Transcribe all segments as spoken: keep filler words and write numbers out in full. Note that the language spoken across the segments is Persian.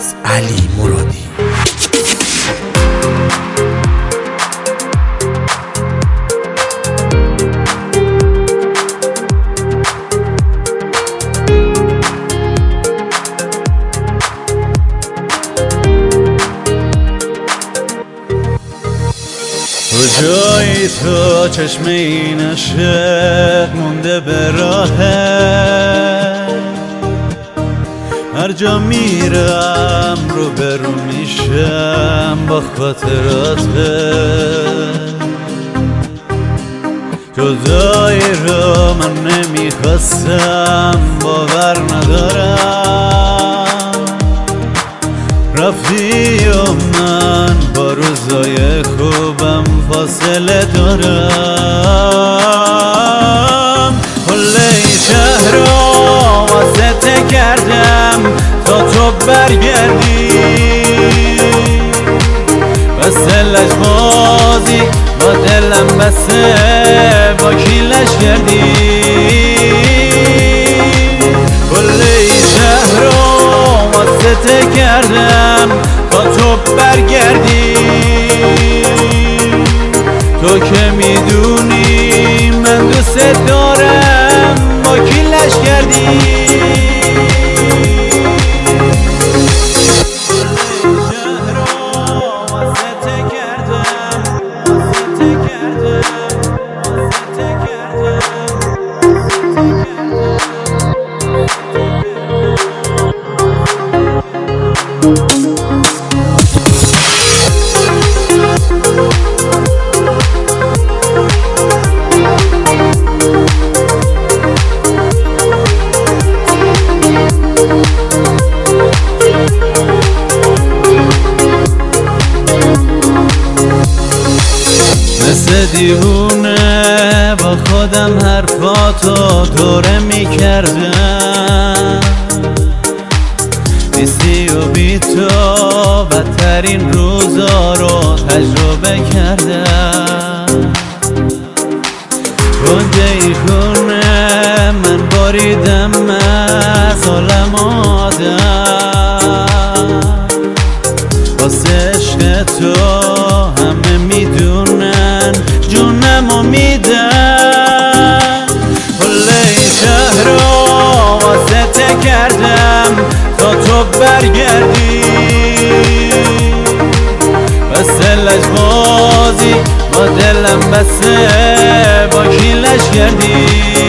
از علی مرادی. کجایی تو چشم این عشق مونده به راهه، هر جا میرم رو برو میشم با خاطراته. جدایی رو من نمیخواستم، باور ندارم رفتی و من با روزای خوبم فاصله دارم. کل این شهر رو واسه کردم تا تو برگردی، بسه لجبازی با دلم بسه با کیلش کردی. کل این شهر رو واسه کردم تا تو برگردی، تو که میدونی من دوست دارم با کیلش کردی. مثل دیوونه با خودم حرفاتو دوره میکردم، بیستی و بی تو بدترین روزا رو تجربه کردم. گنجه ای خونه من باریدم از عالم آدم، واسه عشق تو همه میدونن جونمو میدن. کل این شهر رو واسه کردم تا تو برگردی، بسه لجبازی با دلم بسه با کیلش کردی.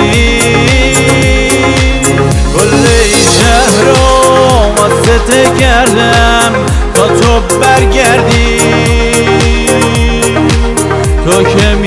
کل این شهر رو واسه کردم تا تو برگردی، تو که